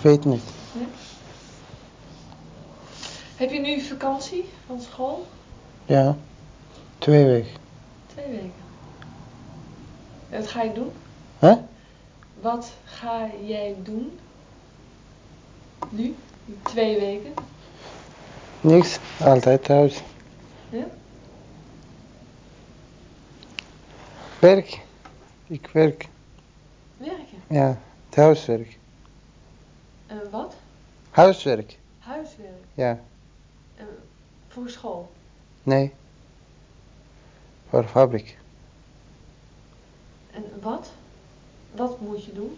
weet niet. Nee? Heb je nu vakantie van school? Ja, 2 weken. 2 weken. En wat ga je doen? Hè? Wat ga jij doen? Nu? Die 2 weken? Niks, altijd thuis. Ja? Werk. Ik werk. Werken. Ja, het huiswerk. En wat? Huiswerk. Huiswerk. Ja, En voor school. nee. Voor fabriek. En wat? Wat moet je doen?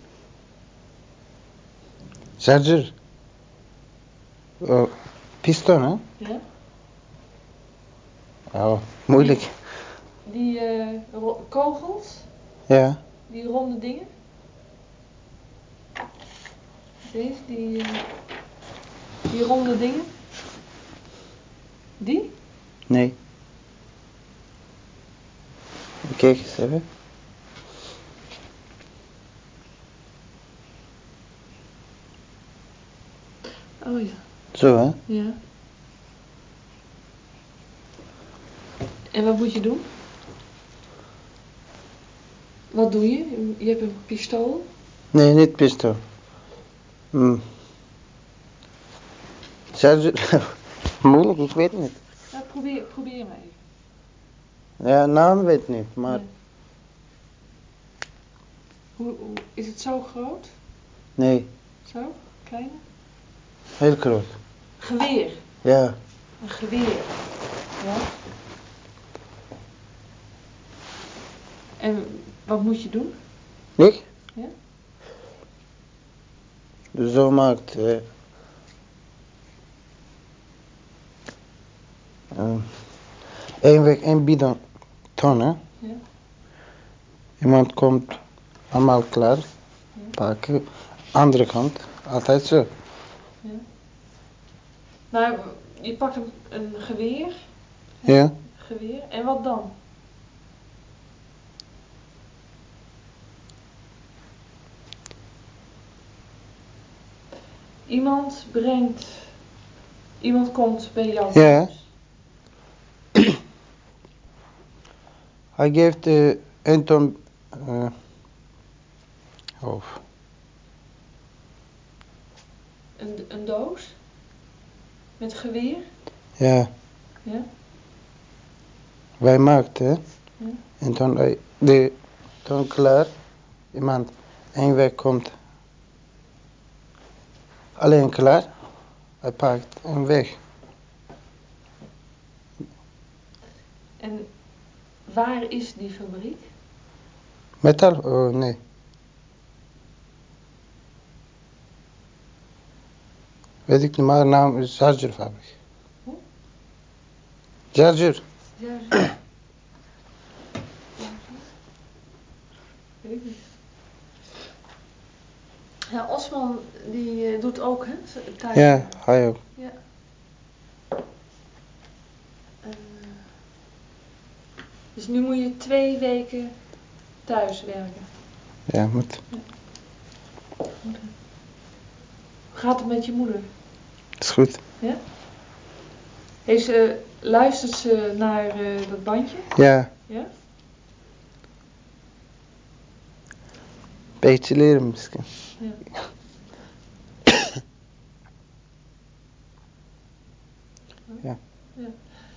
Charger. Oh, piston, hè? Ja? Oh, moeilijk. Die kogels? Ja, Die ronde dingen? Deze, die ronde dingen? Die? nee. Kijk eens even. Oh ja. Zo, hè? Ja. En wat moet je doen? Wat doe je? Je hebt een pistool? Nee, niet piston. Charger. Moeilijk, ik weet niet. Nou, probeer maar even. Ja, naam weet niet, maar... Nee. Hoe, is het zo groot? Nee, Zo? Kleiner? heel groot. Geweer. Ja, Een geweer. Ja. En wat moet je doen? ik? Ja? Dus zo maakt... 1 week 1 bidon ton, hè? Ja? Iemand komt allemaal klaar, Ja? pakken. Andere kant, altijd zo. Ja? Nou, je pakt een geweer. Ja, Geweer. En wat dan? Iemand komt bij jou Ja. thuis. hij geeft 1 ton... of... Een doos. Met geweer. Ja, Ja? wij maakten, hè? Ja? En toen hij de ton klaar, iemand 1 week komt alleen klaar, hij pakt en weg. En waar is die fabriek? Metal? Oh, nee. Weet ik niet, maar naam is Chargerfabriek. Hoe? Charger. Ja, zo. Weet ik niet. Ja, Osman die doet ook, hè? Thuis. Ja, hij ook. Ja. En, dus nu moet je 2 weken thuis werken. Ja, moet. Ja. Goed, hè? Hoe gaat het met je moeder? Is goed. Ja? Luistert ze naar dat bandje? Ja, Ja? beetje leren misschien. Ja. Ja. Ja.